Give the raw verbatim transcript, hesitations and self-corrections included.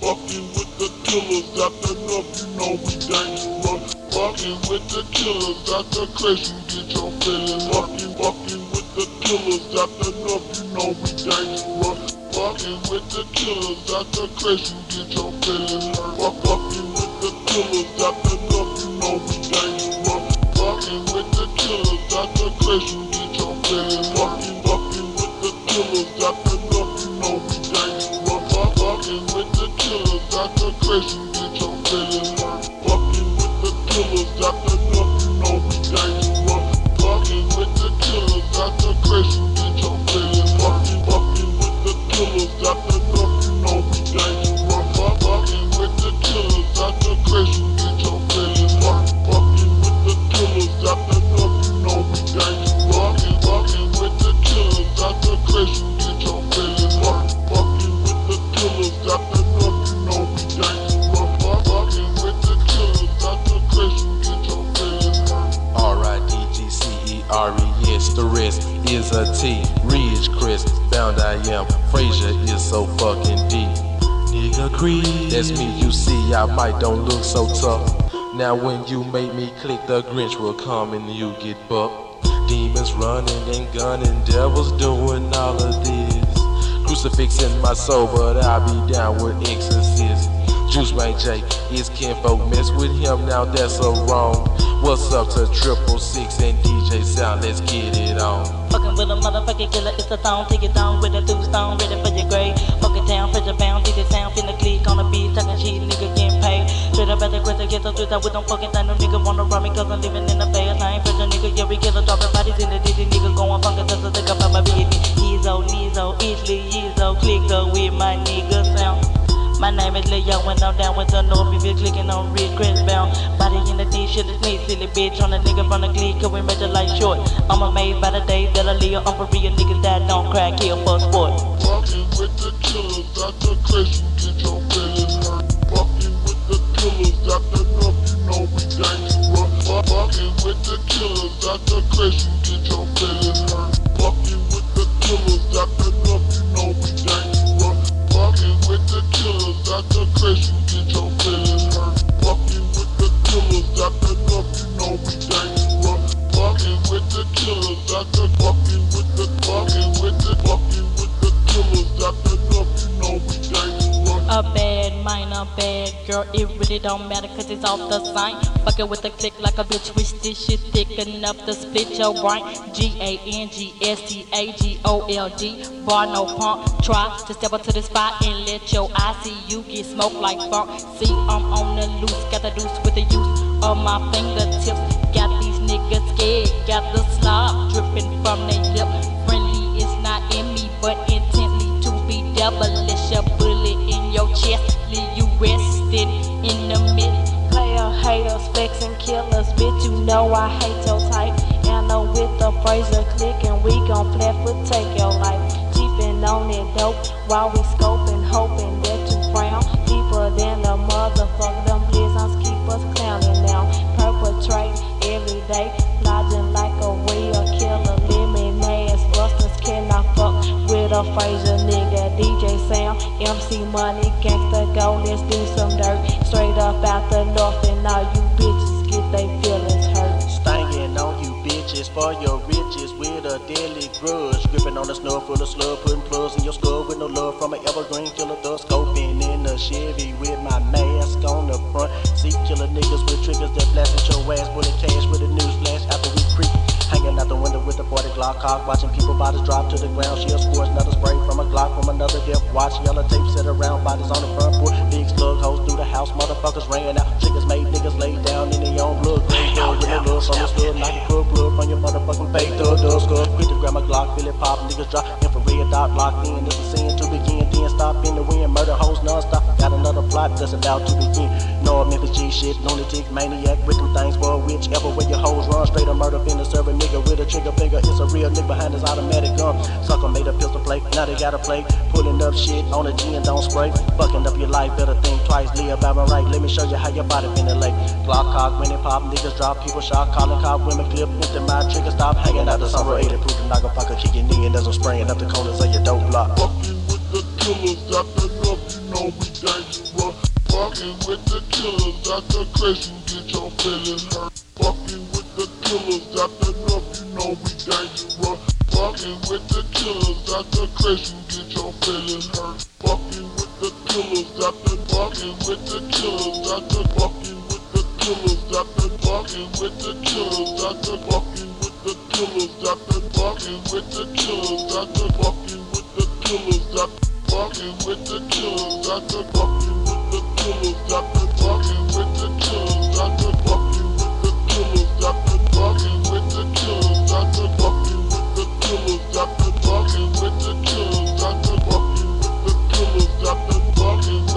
Fucking with the killers, after enough, you know we dangerous. Fucking with the killers, after crash, you get your feelings. Fucking, fucking with the killers, after enough, you know we dangerous. Fucking with the killers, after crash, you get your feelings hurt. Fuck, fucking with the killers, after enough, you know we dangerous. Fucking with the killers, after crash, you get your feelings. Fucking, fucking with the killers, after enough, you know we dangerous. Fuck, fucking with the killers, after crash, you get your feelings hurt. Fucking with the killers, after enough, you know we dangerous. Fucking with the killers, after crash, you get your feelings hurt. Fucking, fucking with the killers, after enough, you know we dangerous. Fucking with the killers, after crash, you get your feelings hurt. Fucking with the killers, after enough, you know we dangerous. Fucking, fucking with the killers, after crash, you get your feelings hurt. Fucking with the killers, after enough, you know we dangerous. Fucking with the killers, after crash, you get your feelings hurt. R I D G C E R E S, the rest is a T. Ridge Crest, bound I am. Frazier is so fucking deep. Nigga Creed, that's me, you see, I might don't look so tough. Now when you make me click, the Grinch will come and you get bucked. Demons running and gunning, devils doing all of this. Crucifix in my soul, but I be down with exorcists. Juice Man J, his kinfolk mess with him, now that's a wrong. What's up to Triple Six and D J Sound, let's get it on. Fucking with a motherfucking killer, it's a thong. Take it down with a two stone, ready for your grave. Fucking town, pressure bound, D J Sound, finna click on the beat, talking shit, nigga getting paid. Straight up at the crystal, get the twist out with them fucking thing. No nigga wanna rob me cause I'm living in the fast lane. Pressure nigga, yeah, we killer, dropping bodies in the ditty. Nigga going funkin' just to think about my business. Ezo, Nizo, Italy, Ezo, click up with my nigga Sound. My name is Leo, when I'm down with the north, if you're clicking on Red Crest bound. Body in the D, shit is me, silly bitch, on a nigga from the clique, cause we measure like short. I'm amazed by the days that I live, I'm for real, niggas that don't crack, kill for sport. Fucking with the killers, after crash, you get your feelings hurt. Fucking with the killers, after enough, you know we dangerous. Fucking with the killers, after crash, you get your feelings hurt. Fucking with the killers, after enough, you know we dangerous. Fucking with the killers, after crash, you get your feelings hurt. Fucking with the killers, after enough, you know we dangerous. Fucking with the killers, after fucking with the fucking with the fucking with the killers, after enough, you know we dangerous. A bad mind, a bad girl, it really don't matter cause it's off the sign. Fucking with the click like a bitch, wish this shit thick enough to split your brain. G A N G S T A G O L D, bar no punk. Try to step up to the spot and let your eye see you get smoked like funk. See, I'm on the loose, got the deuce with the use of my fingertips. Got these niggas scared, got the slob dripping from their lip. Friendly is not in me, but intently to be devilish. A bullet in your chest, leave you rested in the mid. Player, haters, specs and killers, bitch, you know I hate your type. And I'm with the Frazier click and we gon' flat foot take your life. Keeping on it dope while we scoping, hoping that you frown. Deeper than the motherfucker, them blizzards keep us clowning now. Perpetrate every day, lodging like a real killer. Lemon ass busters cannot fuck with a Frazier nigga. D J Sound, M C Money, gangsta go, let's do some dirt. Straight up out the north and all you bitches get they feelings hurt. Stinging on you bitches for your riches with a deadly grudge. Gripping on the snub full of slug, putting plugs in your skull with no love from an evergreen killer. Thug scoping in the Chevy with my mask on the front seat. Killer niggas with triggers that blast at your ass. Bullet cash with a news flash after we creep. Hanging out the window with the forty Glock cock, watching people bodies drop to the ground. She'll score another spray from a Glock from another death watch. Yellow tape set around, bodies on the front porch. Big slug hoes through the house, motherfuckers ran out. Triggers made niggas lay down in their own blood. Green blood with no love from the slug, knock your crook blood from your motherfucking face. Thug, thug, scud, quick to grab my Glock, feel it pop, niggas drop. Infrared dot locked in, this is sin to begin. Then stop in the wind, murder hoes non-stop. Got another plot that's about to begin. No Memphis G shit, lunatic, maniac, with them things for a witch. Ever where your hoes run, straight up murder, finna serve a nigga with a trigger finger. It's a real nigga behind his automatic gun. Sucker made a pistol plate, now they got a plate. Pulling up shit on a G and don't spray. Fucking up your life, better think twice, live by my right. Let me show you how your body finna lay. Glock cock, when it pop, niggas drop, people shot, calling cop, women clip, empty my trigger stop, hanging out the summer eighty, proof the knock a fucker, kick your knee and there's a spraying up the corners of your dope block. Fucking with the killers, after enough, you know we dangerous. Fucking with the killers out the crazy, you get your feelings hurt. Fucking with the killers out the north, you know we dangerous. Fucking with the killers out the crazy, you get your feelings hurt. Fucking with the killers out the fucking with the killers out the fucking with the killers out the fucking with the killers out the fucking with the killers out the fucking with the killers out the fucking with the killers out the fucking with the killers out the fucking with the killers out the fucking with the killers out the fucking with the killers out the fucking with the killers out the fucking with the killers out the fucking with the killers out the fucking with the killers out the fucking